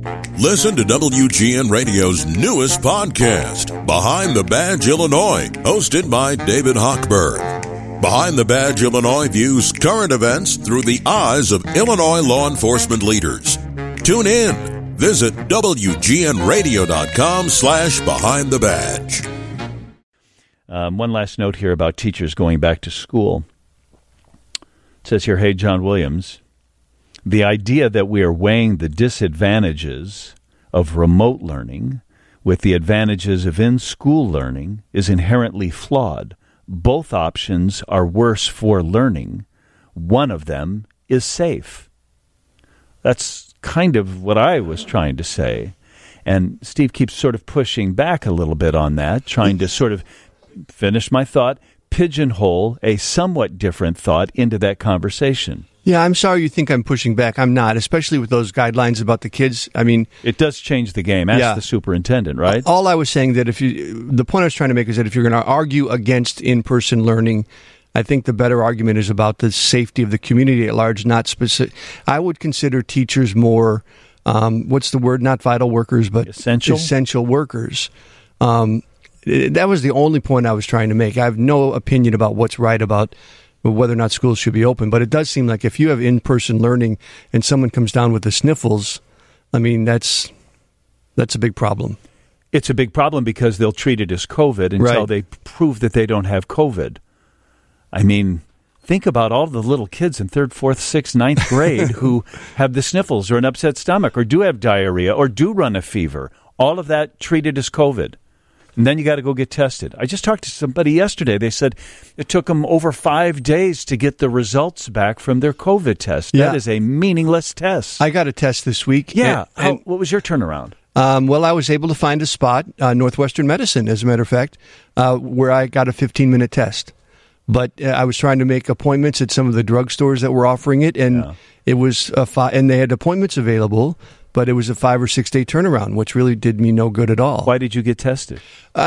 Listen to WGN Radio's newest podcast, Behind the Badge Illinois, hosted by David Hochberg. Behind the Badge Illinois views current events through the eyes of Illinois law enforcement leaders. Tune in. Visit WGNradio.com/Behind the Badge. One last note here about teachers going back to school. It says here, hey, John Williams, the idea that we are weighing the disadvantages of remote learning with the advantages of in-school learning is inherently flawed. Both options are worse for learning. One of them is safe. That's kind of what I was trying to say. And Steve keeps sort of pushing back a little bit on that, trying to sort of finish my thought, pigeonhole a somewhat different thought into that conversation. Yeah, I'm sorry you think I'm pushing back. I'm not, especially with those guidelines about the kids. I mean, it does change the game. Ask the superintendent, right? All I was saying that the point I was trying to make is that if you're going to argue against in-person learning, I think the better argument is about the safety of the community at large, not specific. I would consider teachers more, what's the word? Not vital workers, but essential workers. That was the only point I was trying to make. I have no opinion about what's right about whether or not schools should be open. But it does seem like if you have in-person learning and someone comes down with the sniffles, I mean, that's a big problem. It's a big problem because they'll treat it as COVID until they prove that they don't have COVID. I mean, think about all the little kids in 3rd, 4th, 6th, 9th grade who have the sniffles or an upset stomach or do have diarrhea or do run a fever. All of that treated as COVID. And then you got to go get tested. I just talked to somebody yesterday. They said it took them over 5 days to get the results back from their COVID test. Yeah. That is a meaningless test. I got a test this week. Yeah. What was your turnaround? Well, I was able to find a spot, Northwestern Medicine, as a matter of fact, where I got a 15-minute test. But I was trying to make appointments at some of the drugstores that were offering it, and it was and they had appointments available. But it was a 5 or 6 day turnaround, which really did me no good at all. Why did you get tested?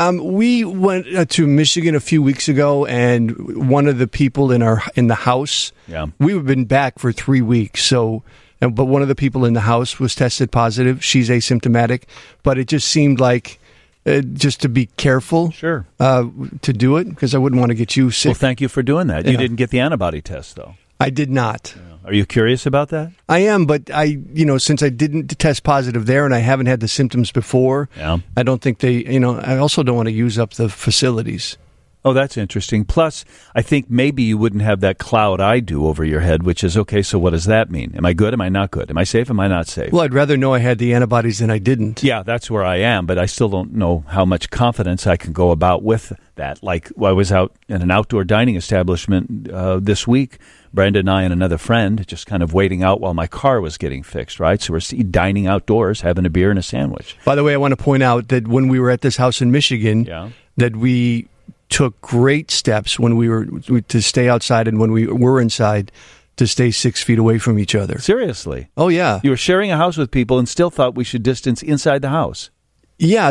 We went to Michigan a few weeks ago, and one of the people in the house, we've been back for 3 weeks. But one of the people in the house was tested positive. She's asymptomatic, but it just seemed like just to be careful, to do it because I wouldn't want to get you sick. Well, thank you for doing that. You didn't get the antibody test, though. I did not. Are you curious about that? I am, but since I didn't test positive there and I haven't had the symptoms before, I don't think I also don't want to use up the facilities. Oh, that's interesting. Plus, I think maybe you wouldn't have that cloud I do over your head, which is, okay, so what does that mean? Am I good? Am I not good? Am I safe? Am I not safe? Well, I'd rather know I had the antibodies than I didn't. Yeah, that's where I am, but I still don't know how much confidence I can go about with that. Like, I was out in an outdoor dining establishment this week, Brenda and I and another friend, just kind of waiting out while my car was getting fixed, right? So we're dining outdoors, having a beer and a sandwich. By the way, I want to point out that when we were at this house in Michigan, that we took great steps when we were to stay outside and when we were inside to stay 6 feet away from each other. Seriously? Oh, yeah. You were sharing a house with people and still thought we should distance inside the house. Yeah,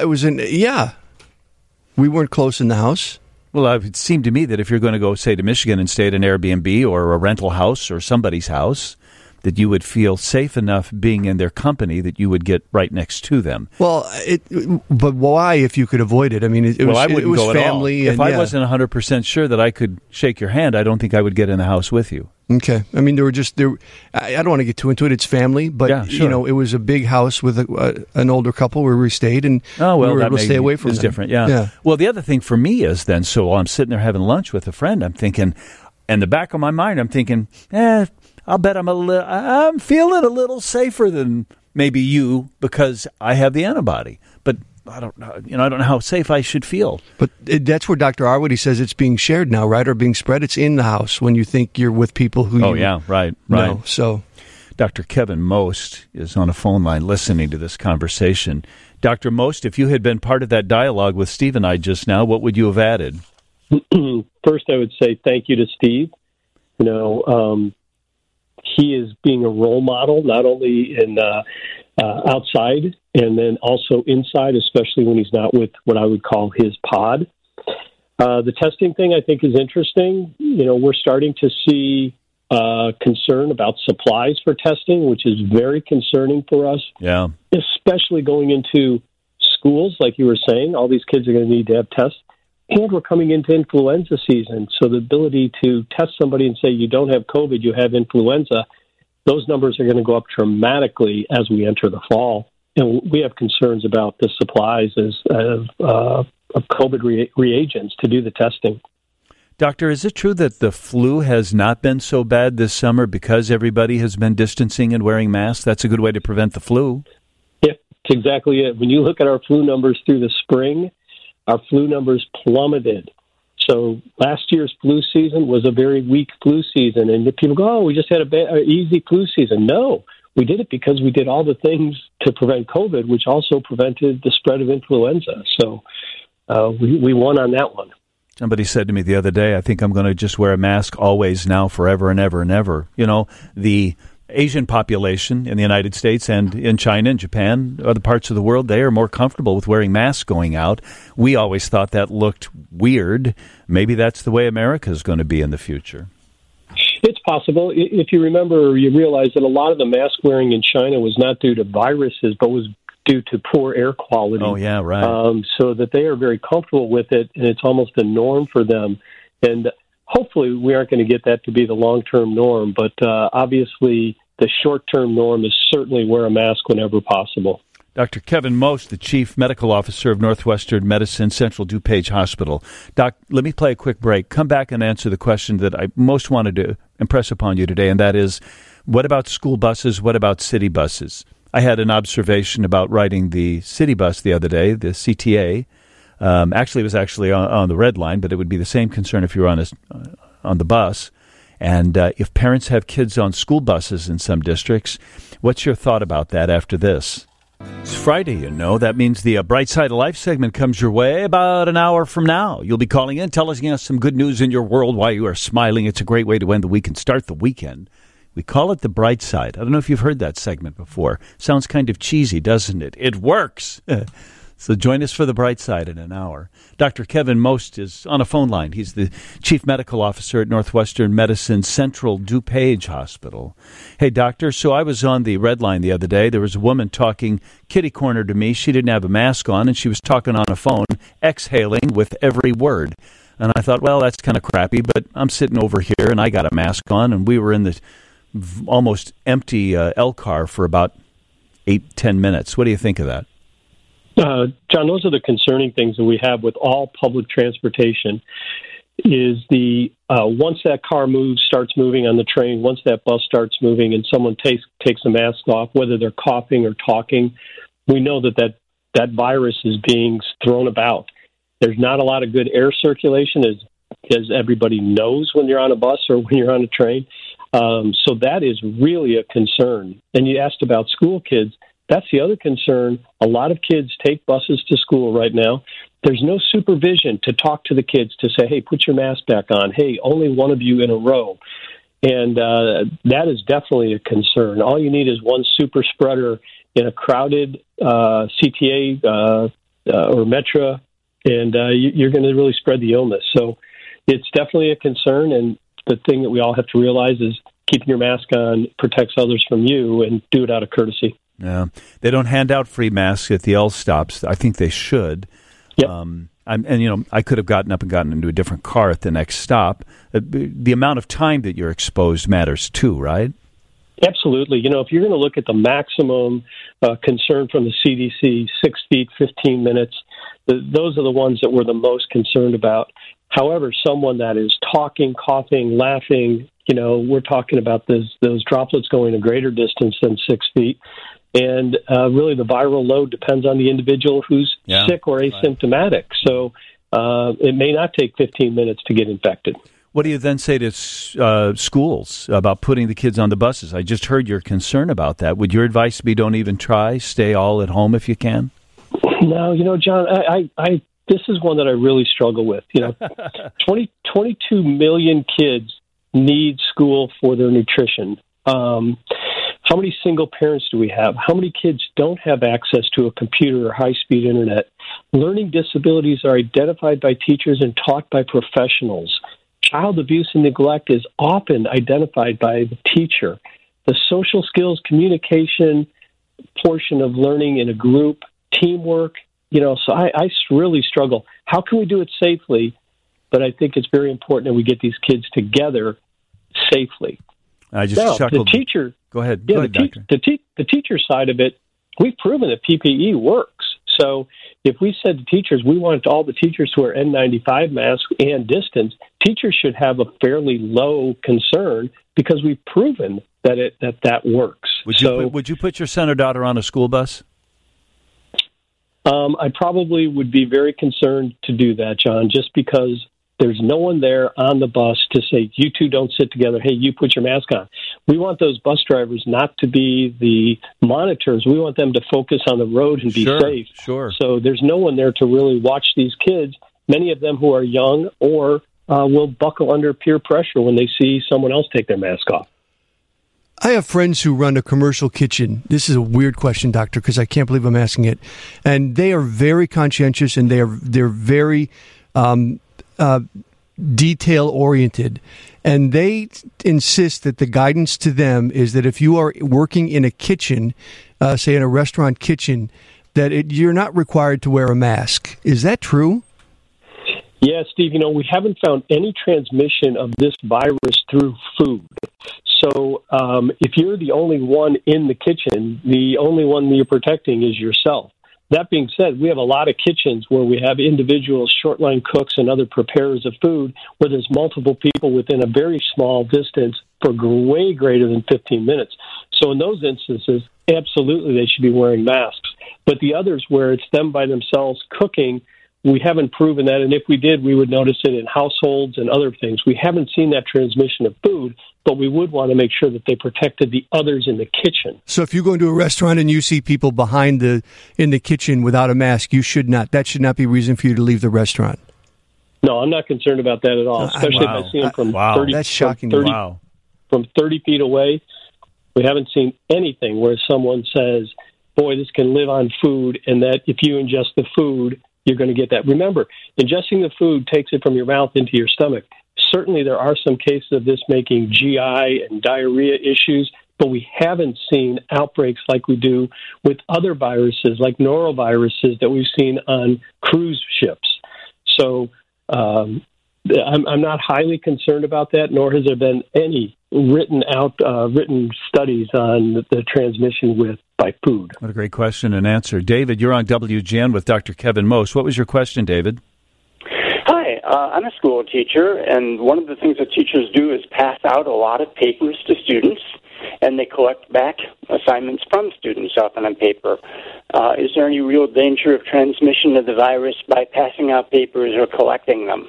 we weren't close in the house. Well, it seemed to me that if you're going to go, say, to Michigan and stay at an Airbnb or a rental house or somebody's house, that you would feel safe enough being in their company that you would get right next to them. Well, but why if you could avoid it? I mean, it was family. If I wasn't 100% sure that I could shake your hand, I don't think I would get in the house with you. Okay. I mean, I don't want to get too into it. It's family, but it was a big house with an older couple where we stayed, and we were able to stay away from them. It's different, yeah. Well, the other thing for me is then, so while I'm sitting there having lunch with a friend, I'm thinking, in the back of my mind, I'm thinking, I'll bet I'm feeling a little safer than maybe you because I have the antibody. But I don't know how safe I should feel. But that's where Dr. Arwady says it's being shared now, right? Or being spread. It's in the house when you think you're with people who right. know. So Dr. Kevin Most is on a phone line listening to this conversation. Dr. Most, if you had been part of that dialogue with Steve and I just now, what would you have added? First, I would say thank you to Steve. He is being a role model, not only in outside and then also inside, especially when he's not with what I would call his pod. The testing thing I think is interesting. We're starting to see concern about supplies for testing, which is very concerning for us. Yeah. Especially going into schools, like you were saying, all these kids are going to need to have tests. And we're coming into influenza season, so the ability to test somebody and say you don't have COVID, you have influenza, those numbers are going to go up dramatically as we enter the fall. And we have concerns about the supplies of COVID reagents to do the testing. Doctor, is it true that the flu has not been so bad this summer because everybody has been distancing and wearing masks? That's a good way to prevent the flu. Yeah, that's exactly it. When you look at our flu numbers through the spring, our flu numbers plummeted. So last year's flu season was a very weak flu season. And people go, oh, we just had an easy flu season. No, we did it because we did all the things to prevent COVID, which also prevented the spread of influenza. So we won on that one. Somebody said to me the other day, I think I'm going to just wear a mask always now, forever and ever and ever. You know, the Asian population in the United States and in China and Japan, other parts of the world, they are more comfortable with wearing masks going out. We always thought that looked weird. Maybe that's the way America is going to be in the future. It's possible. If you remember, you realize that a lot of the mask wearing in China was not due to viruses, but was due to poor air quality. Oh, yeah, right. So that they are very comfortable with it, and it's almost a norm for them. And hopefully we aren't going to get that to be the long-term norm, but obviously the short-term norm is certainly wear a mask whenever possible. Dr. Kevin Most, the Chief Medical Officer of Northwestern Medicine Central DuPage Hospital. Doc, let me play a quick break. Come back and answer the question that I most wanted to impress upon you today, and that is, what about school buses? What about city buses? I had an observation about riding the city bus the other day, the CTA. Actually, it was on the red line, but it would be the same concern if you were on the bus. And if parents have kids on school buses in some districts, what's your thought about that after this? It's Friday, you know. That means the Bright Side of Life segment comes your way about an hour from now. You'll be calling in, telling us some good news in your world while you are smiling. It's a great way to end the week and start the weekend. We call it the Bright Side. I don't know if you've heard that segment before. Sounds kind of cheesy, doesn't it? It works. So join us for the Bright Side in an hour. Dr. Kevin Most is on a phone line. He's the Chief Medical Officer at Northwestern Medicine Central DuPage Hospital. Hey, doctor, so I was on the red line the other day. There was a woman talking kitty-corner to me. She didn't have a mask on, and she was talking on a phone, exhaling with every word. And I thought, well, that's kind of crappy, but I'm sitting over here, and I got a mask on, and we were in the almost empty L car for about 8-10 minutes. What do you think of that? John, those are the concerning things that we have with all public transportation is the once that car starts moving on the train, once that bus starts moving and someone takes the mask off, whether they're coughing or talking, we know that virus is being thrown about. There's not a lot of good air circulation, as everybody knows when you're on a bus or when you're on a train. So that is really a concern. And you asked about school kids. That's the other concern. A lot of kids take buses to school right now. There's no supervision to talk to the kids to say, hey, put your mask back on. Hey, only one of you in a row. And that is definitely a concern. All you need is one super spreader in a crowded CTA or Metra, and you're going to really spread the illness. So it's definitely a concern, and the thing that we all have to realize is keeping your mask on protects others from you, and do it out of courtesy. Yeah, they don't hand out free masks at the L stops. I think they should. Yep. I could have gotten up and gotten into a different car at the next stop. The amount of time that you're exposed matters too, right? Absolutely. If you're going to look at the maximum concern from the CDC, 6 feet, 15 minutes, those are the ones that we're the most concerned about. However, someone that is talking, coughing, laughing, we're talking about those droplets going a greater distance than 6 feet. And really the viral load depends on the individual who's sick or asymptomatic. Right. So it may not take 15 minutes to get infected. What do you then say to schools about putting the kids on the buses? I just heard your concern about that. Would your advice be don't even try, stay all at home if you can? No, John, I this is one that I really struggle with. 22 million kids need school for their nutrition. How many single parents do we have? How many kids don't have access to a computer or high-speed internet? Learning disabilities are identified by teachers and taught by professionals. child abuse and neglect is often identified by the teacher. The social skills, communication portion of learning in a group, teamwork, so I really struggle. How can we do it safely? But I think it's very important that we get these kids together safely. I just chuckled. The teacher. Go ahead. Yeah, Go ahead, Doctor. The teacher side of it, we've proven that PPE works. So if we said to teachers, we want all the teachers to wear N95 masks and distance, teachers should have a fairly low concern because we've proven that works. Would you put your son or daughter on a school bus? I probably would be very concerned to do that, John, just because there's no one there on the bus to say, you two don't sit together. Hey, you put your mask on. We want those bus drivers not to be the monitors. We want them to focus on the road and be safe. Sure. So there's no one there to really watch these kids, many of them who are young or will buckle under peer pressure when they see someone else take their mask off. I have friends who run a commercial kitchen. This is a weird question, Doctor, because I can't believe I'm asking it. And they are very conscientious and they're very detail-oriented. And they insist that the guidance to them is that if you are working in a kitchen, say in a restaurant kitchen, that you're not required to wear a mask. Is that true? Yeah, Steve, we haven't found any transmission of this virus through food. So if you're the only one in the kitchen, the only one you're protecting is yourself. That being said, we have a lot of kitchens where we have individual short-line cooks and other preparers of food where there's multiple people within a very small distance for way greater than 15 minutes. So in those instances, absolutely they should be wearing masks. But the others where it's them by themselves cooking, we haven't proven that, and if we did, we would notice it in households and other things. We haven't seen that transmission of food, but we would want to make sure that they protected the others in the kitchen. So if you go into a restaurant and you see people in the kitchen without a mask, that should not be reason for you to leave the restaurant. No, I'm not concerned about that at all, especially if I see them from 30, that's shocking. From 30 feet away. We haven't seen anything where someone says, boy, this can live on food, and that if you ingest the food, you're going to get that. Remember, ingesting the food takes it from your mouth into your stomach. Certainly there are some cases of this making GI and diarrhea issues, but we haven't seen outbreaks like we do with other viruses, like noroviruses that we've seen on cruise ships. So I'm not highly concerned about that, nor has there been any written studies on the transmission by food. What a great question and answer. David, you're on WGN with Dr. Kevin Most. What was your question, David? Hi, I'm a school teacher, and one of the things that teachers do is pass out a lot of papers to students, and they collect back assignments from students, often on paper. Is there any real danger of transmission of the virus by passing out papers or collecting them?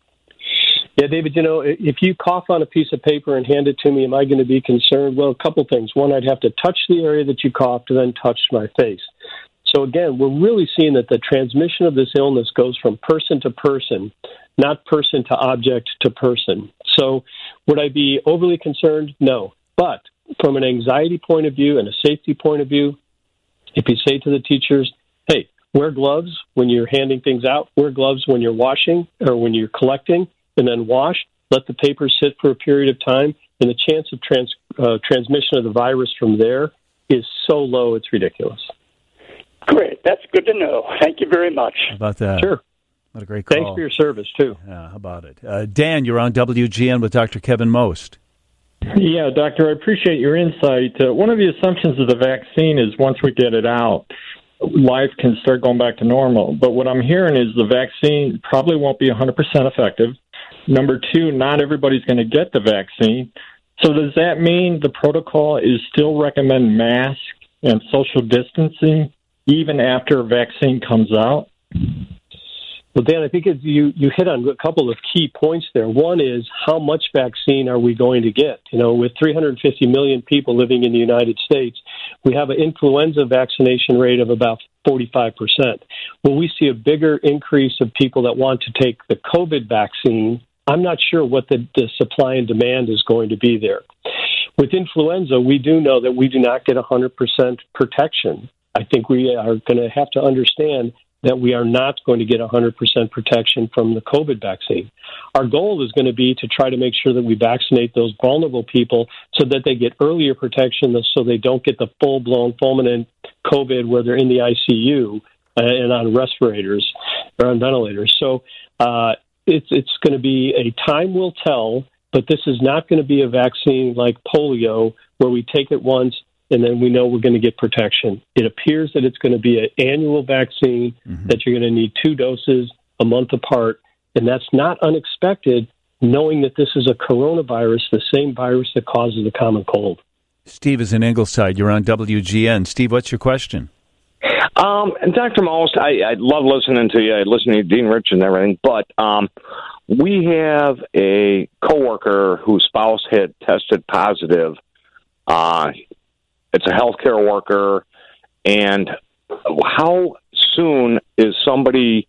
Yeah, David, if you cough on a piece of paper and hand it to me, am I going to be concerned? Well, a couple things. One, I'd have to touch the area that you coughed and then touch my face. So again, we're really seeing that the transmission of this illness goes from person to person, not person to object to person. So would I be overly concerned? No. But from an anxiety point of view and a safety point of view, if you say to the teachers, hey, wear gloves when you're handing things out, wear gloves when you're washing or when you're collecting, and then wash, let the paper sit for a period of time, and the chance of transmission of the virus from there is so low it's ridiculous. Great. That's good to know. Thank you very much. How about that? Sure. What a great call. Thanks for your service, too. Yeah, how about it? Dan, you're on WGN with Dr. Kevin Most. Yeah, Doctor, I appreciate your insight. One of the assumptions of the vaccine is once we get it out, life can start going back to normal. But what I'm hearing is the vaccine probably won't be 100% effective. Number two, not everybody's going to get the vaccine. So does that mean the protocol is still recommend masks and social distancing even after a vaccine comes out? Well, Dan, I think you hit on a couple of key points there. One is how much vaccine are we going to get? With 350 million people living in the United States, we have an influenza vaccination rate of about 45%. Will we see a bigger increase of people that want to take the COVID vaccine? I'm not sure what the supply and demand is going to be there. With influenza, we do know that we do not get 100% protection. I think we are going to have to understand that we are not going to get 100% protection from the COVID vaccine. Our goal is going to be to try to make sure that we vaccinate those vulnerable people so that they get earlier protection, so they don't get the full-blown fulminant COVID where they're in the ICU and on respirators or on ventilators. So it's going to be a time will tell, but this is not going to be a vaccine like polio where we take it once and then we know we're going to get protection. It appears that it's going to be an annual vaccine, that you're going to need 2 doses a month apart, and that's not unexpected, knowing that this is a coronavirus, the same virus that causes the common cold. Steve is in Ingleside. You're on WGN. Steve, what's your question? And Dr. Most, I love listening to you. I listen to Dean Rich and everything, but we have a coworker whose spouse had tested positive. It's a healthcare worker, and how soon is somebody?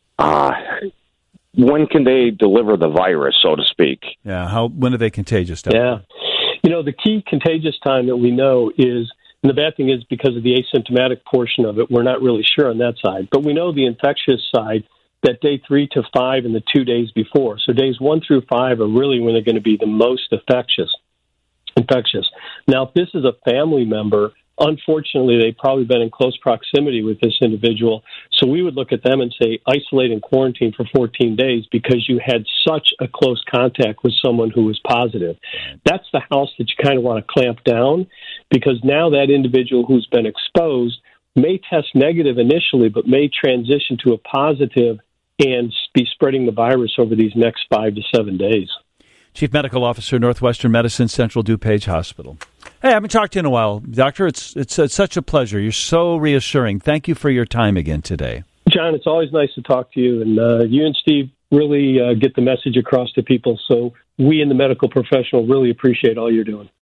When can they deliver the virus, so to speak? Yeah. When are they contagious? Yeah. The key contagious time that we know is, and the bad thing is because of the asymptomatic portion of it, we're not really sure on that side. But we know the infectious side, that day 3 to 5 and the 2 days before. So days 1 through 5 are really when they're going to be the most infectious. Now, if this is a family member, unfortunately, they've probably been in close proximity with this individual. So we would look at them and say, isolate and quarantine for 14 days because you had such a close contact with someone who was positive. That's the house that you kind of want to clamp down, because now that individual who's been exposed may test negative initially, but may transition to a positive and be spreading the virus over these next 5 to 7 days. Chief Medical Officer, Northwestern Medicine, Central DuPage Hospital. Hey, I haven't talked to you in a while, Doctor. It's such a pleasure. You're so reassuring. Thank you for your time again today. John, it's always nice to talk to you. And you and Steve really get the message across to people. So we in the medical professional really appreciate all you're doing.